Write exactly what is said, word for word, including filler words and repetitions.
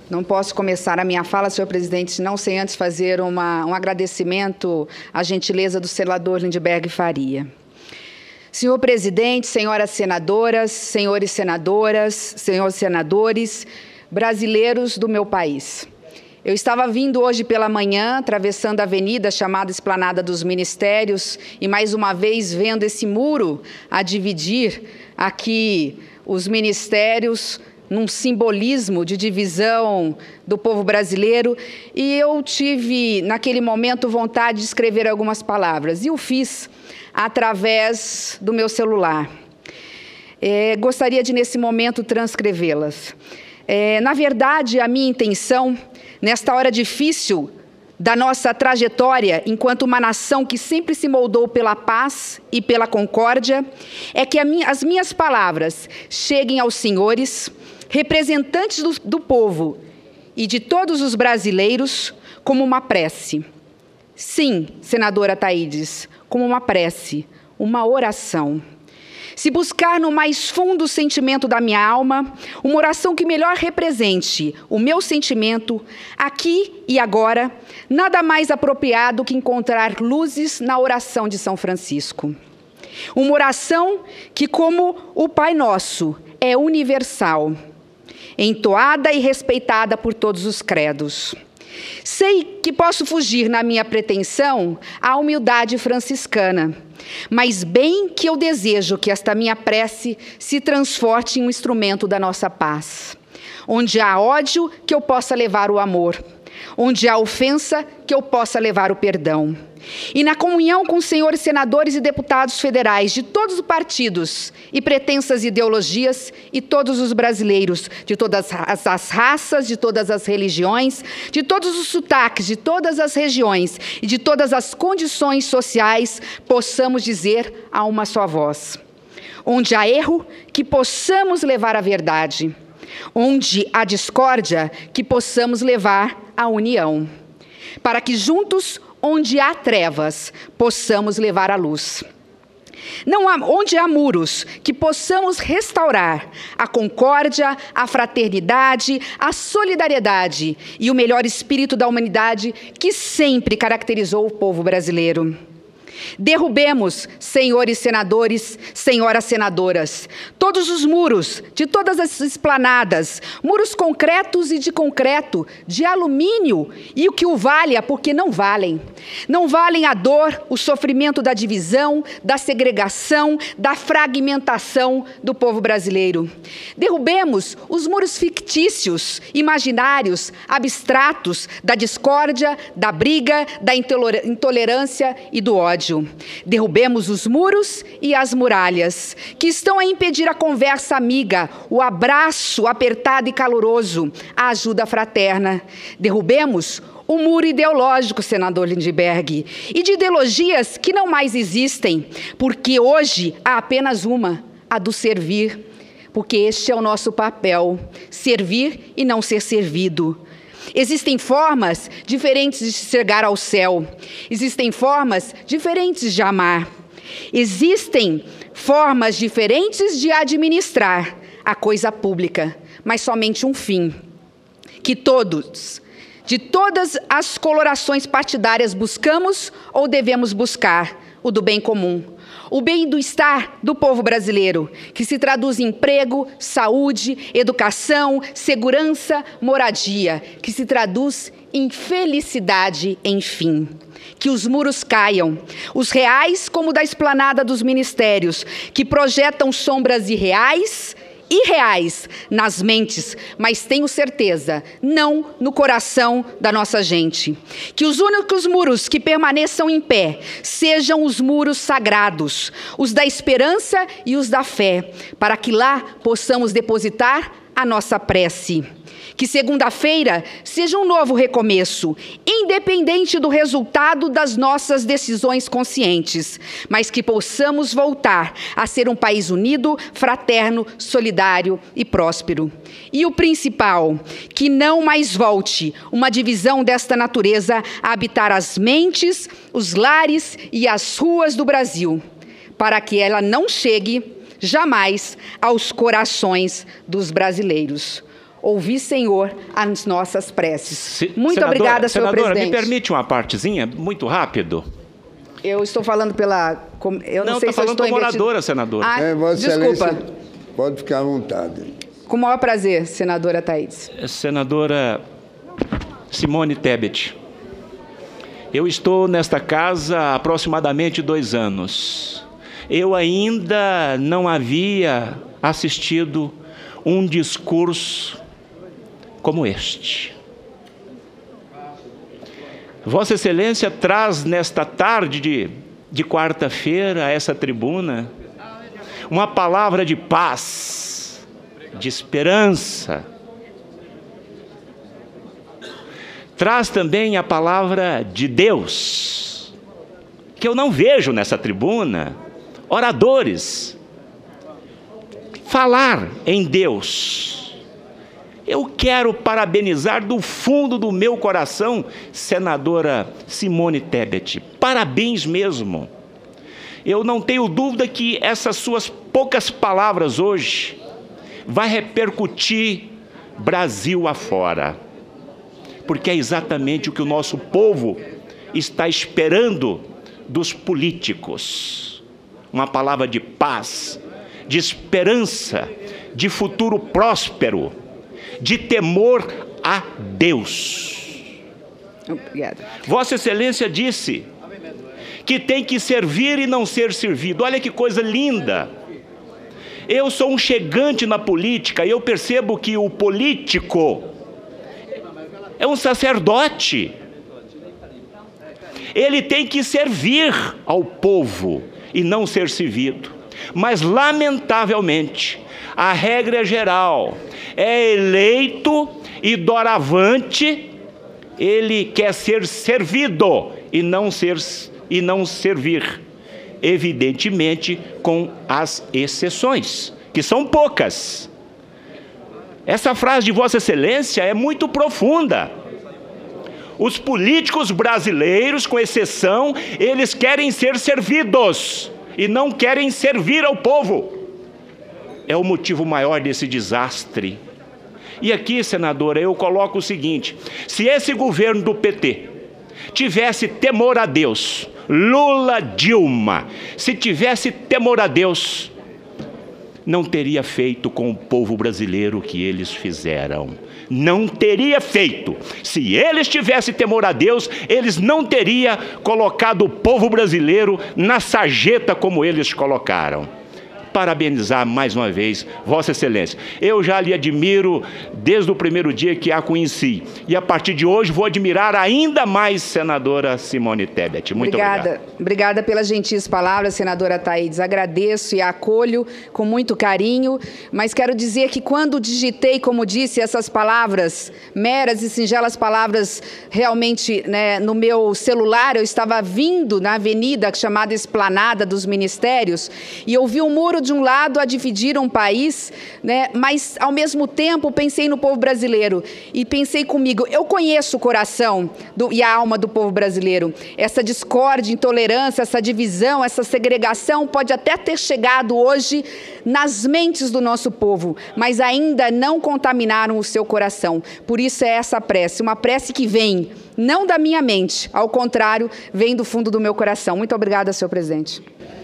Não posso começar a minha fala, senhor presidente, não sem antes fazer uma, um agradecimento à gentileza do senador Lindbergh Faria. Senhor presidente, senhoras senadoras, senhores senadoras, senhores senadores, brasileiros do meu país. Eu estava vindo hoje pela manhã, atravessando a avenida chamada Esplanada dos Ministérios, e mais uma vez vendo esse muro a dividir aqui os ministérios, num simbolismo de divisão do povo brasileiro, e eu tive, naquele momento, vontade de escrever algumas palavras, e o fiz através do meu celular. É, gostaria de, nesse momento, transcrevê-las. É, na verdade, a minha intenção, nesta hora difícil da nossa trajetória, enquanto uma nação que sempre se moldou pela paz e pela concórdia, é que a minha, as minhas palavras cheguem aos senhores, representantes do, do povo e de todos os brasileiros, como uma prece. Sim, senadora Thaídes, como uma prece, uma oração. Se buscar no mais fundo sentimento da minha alma, uma oração que melhor represente o meu sentimento, aqui e agora, nada mais apropriado que encontrar luzes na oração de São Francisco. Uma oração que, como o Pai Nosso, é universal, entoada e respeitada por todos os credos. Sei que posso fugir na minha pretensão à humildade franciscana, mas bem que eu desejo que esta minha prece se transforme em um instrumento da nossa paz. Onde há ódio, que eu possa levar o amor. Onde há ofensa, que eu possa levar o perdão. E na comunhão com os senhores senadores e deputados federais de todos os partidos e pretensas ideologias e todos os brasileiros, de todas as raças, de todas as religiões, de todos os sotaques, de todas as regiões e de todas as condições sociais, possamos dizer a uma só voz. Onde há erro, que possamos levar a verdade. Onde há discórdia, que possamos levar a união. Para que juntos, onde há trevas, possamos levar a luz. Não há, onde há muros, que possamos restaurar a concórdia, a fraternidade, a solidariedade e o melhor espírito da humanidade que sempre caracterizou o povo brasileiro. Derrubemos, senhores senadores, senhoras senadoras, todos os muros de todas as esplanadas, muros concretos e de concreto, de alumínio, e o que o valha, porque não valem. Não valem a dor, o sofrimento da divisão, da segregação, da fragmentação do povo brasileiro. Derrubemos os muros fictícios, imaginários, abstratos, da discórdia, da briga, da intolerância e do ódio. Derrubemos os muros e as muralhas, que estão a impedir a conversa amiga, o abraço apertado e caloroso, a ajuda fraterna. Derrubemos o muro ideológico, senador Lindbergh, e de ideologias que não mais existem, porque hoje há apenas uma, a do servir, porque este é o nosso papel, servir e não ser servido. Existem formas diferentes de chegar ao céu. Existem formas diferentes de amar. Existem formas diferentes de administrar a coisa pública, mas somente um fim. Que todos, de todas as colorações partidárias, buscamos ou devemos buscar o do bem comum. O bem do estar do povo brasileiro, que se traduz em emprego, saúde, educação, segurança, moradia, que se traduz em felicidade, enfim. Que os muros caiam, os reais como da esplanada dos ministérios, que projetam sombras irreais, irreais nas mentes, mas tenho certeza, não no coração da nossa gente. Que os únicos muros que permaneçam em pé sejam os muros sagrados, os da esperança e os da fé, para que lá possamos depositar a nossa prece. Que segunda-feira seja um novo recomeço, independente do resultado das nossas decisões conscientes, mas que possamos voltar a ser um país unido, fraterno, solidário e próspero. E o principal, que não mais volte uma divisão desta natureza a habitar as mentes, os lares e as ruas do Brasil, para que ela não chegue jamais aos corações dos brasileiros. Ouvi, Senhor, as nossas preces. Se, muito senadora, obrigada, senhor senadora, presidente. Me permite uma partezinha, muito rápido? Eu estou falando pela... Eu não, não sei tá se eu estou como investido... oradora, senadora. Ah, É, Vossa desculpa. Excelência, pode ficar à vontade. Com o maior prazer, senadora Thaídes. Senadora Simone Tebet, eu estou nesta casa há aproximadamente dois anos. Eu ainda não havia assistido um discurso como este. Vossa Excelência traz nesta tarde de, de quarta-feira a essa tribuna uma palavra de paz, de esperança. Traz também a palavra de Deus, que eu não vejo nessa tribuna oradores falar em Deus. Eu quero parabenizar do fundo do meu coração, senadora Simone Tebet. Parabéns mesmo. Eu não tenho dúvida que essas suas poucas palavras hoje vai repercutir Brasil afora. Porque é exatamente o que o nosso povo está esperando dos políticos. Uma palavra de paz, de esperança, de futuro próspero, de temor a Deus. Obrigada. Vossa Excelência disse que tem que servir e não ser servido. Olha que coisa linda. Eu sou um chegante na política e eu percebo que o político é um sacerdote. Ele tem que servir ao povo e não ser servido. Mas, lamentavelmente, a regra geral é eleito e doravante ele quer ser servido e não, ser, e não servir. Evidentemente, com as exceções, que são poucas. Essa frase de Vossa Excelência é muito profunda. Os políticos brasileiros, com exceção, eles querem ser servidos e não querem servir ao povo. É o motivo maior desse desastre. E aqui, senadora, eu coloco o seguinte: se esse governo do P T tivesse temor a Deus, Lula, Dilma, se tivesse temor a Deus, não teria feito com o povo brasileiro o que eles fizeram. Não teria feito. Se eles tivessem temor a Deus, eles não teriam colocado o povo brasileiro na sarjeta como eles colocaram. Parabenizar mais uma vez Vossa Excelência. Eu já lhe admiro desde o primeiro dia que a conheci. E a partir de hoje vou admirar ainda mais senadora Simone Tebet. Muito obrigada. obrigado. Obrigada pelas gentis palavras, senadora Thaídes. Agradeço e acolho com muito carinho, mas quero dizer que quando digitei, como disse, essas palavras, meras e singelas palavras, realmente, né, no meu celular, eu estava vindo na avenida chamada Esplanada dos Ministérios e eu vi um muro de um lado a dividir um país, né, mas ao mesmo tempo pensei no povo brasileiro e pensei comigo, eu conheço o coração do, e a alma do povo brasileiro. Essa discórdia, intolerância, essa divisão, essa segregação pode até ter chegado hoje nas mentes do nosso povo, mas ainda não contaminaram o seu coração. Por isso é essa prece, uma prece que vem não da minha mente, ao contrário, vem do fundo do meu coração. Muito obrigada, senhor presidente.